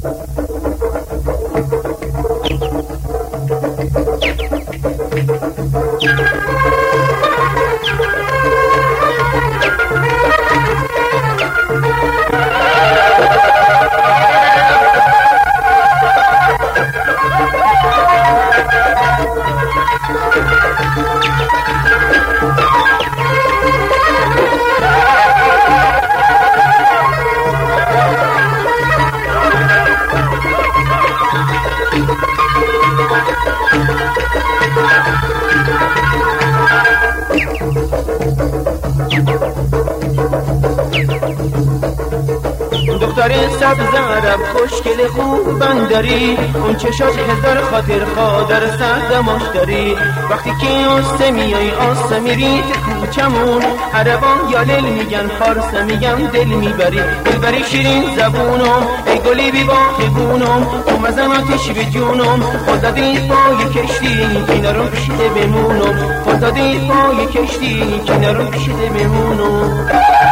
دختر سبز عرب خوشگل خوب بندری، اون چشات هزار خاطر خادر سردماش داری. وقتی که آسته میای آسته میری تو کوچمون، عربان یالل میگن فارسه میگن دل میبری. دلبری شیرین زبونم ای گلی بی باغبونم، تو مزن آتش به جونم، خدا دید پای کشتی کنارم کشیده بمونم. خدا دید پای کشتی کنارم کشیده بمونم.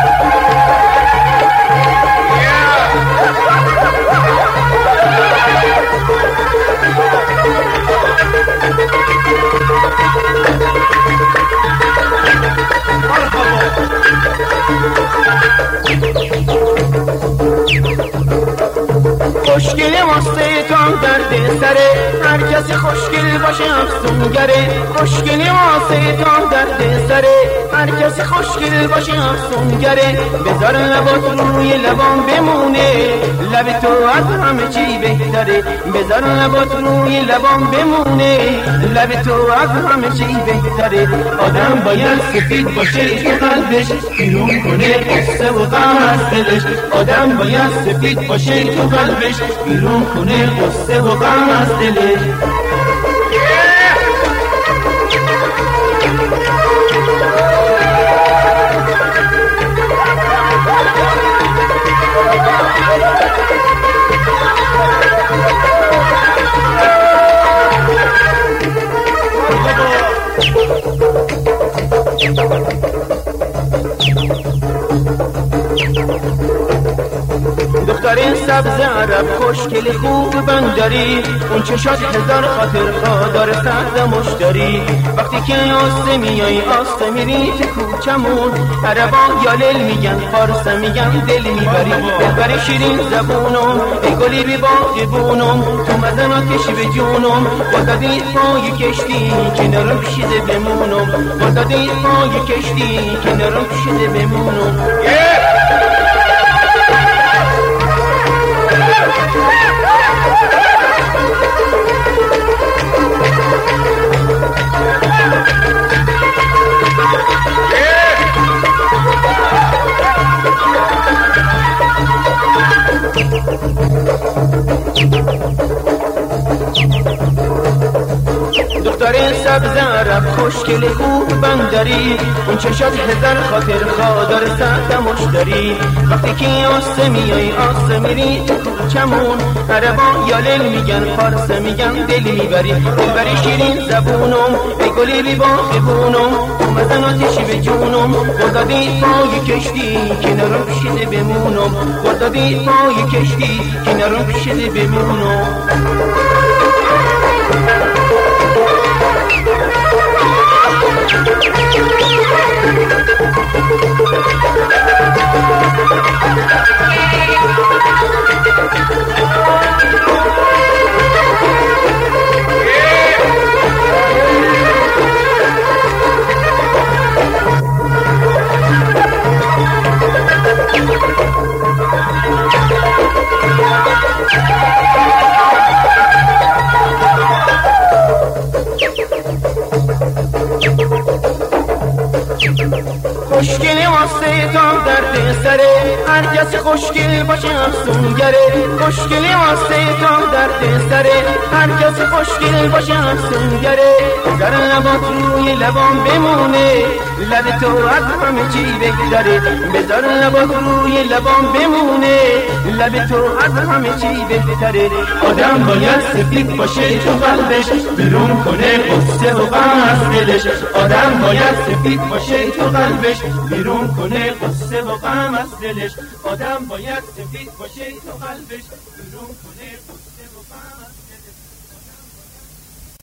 خوشگل واسه تا درد سره، هر کسی خوشگل باشه افسونگره. خوشگل واسه تا درد سره، هر کسی خوشگل باشه افسونگره. بذار لبات روی لبام بمونه، لب تو از همه چی بهتره. بذار لبات روی لبام بمونه، لب تو از همه چی بهتره. آدم باید سفید باشه تو قلبش، بیرون کنه قصه و غم از دلش. آدم باید سفید باشه تو قلبش، بیرون کنه قصه و غم از دلش. دختر سبز عرب خوشگل خوب بندری، اون چشات هزار خاطر خادر سرد مشتری. وقتی که آسته میای آسته میری تو کوچمون، عربا یالل میگن فارسه میگن دل میبری. دلبری شیرین زبونم ای گلی بی باغبونم، تو مزن آتش به جونم، خدا دید پای کشتی کنارم کشیده بمونم. خدا دید پای کشتی کنارم کشیده بمونم. دختر سبز عرب خوشگل خوب بندری، اون چشات هزار خاطر خادر سرد مشتری. وقتی که آسته میای آسته میری تو کوچمون، عربا یالل میگن فارسه میگن دل میبری. دلبری شیرین زبونم ای گلی بی باغبونم، تو مزن آتش به جونم، خدا دید پای کشتی کنارم کشیده بمونم. خدا دید پای کشتی کنارم کشیده بمونم. خوشگل واسه تا درد سره، هر کسی خوشگل باشه افسونگره. خوشگل واسه تا درد سره، هر کسی خوشگل باشه افسونگره. بذار لبات روی لبام بمونه، لب تو از همه چی بهتره. بذار لبات روی لبام بمونه، لب تو از همه چی بهتره. آدم باید سفید باشه تو قلبش، بیرون کنه قصه و غم از دلش. آدم باید سفید باشه تو قلبش، بیرون کنه قصه و غم از دلش. آدم باید سفید باشه تا قلبش برون کنه قصه و غم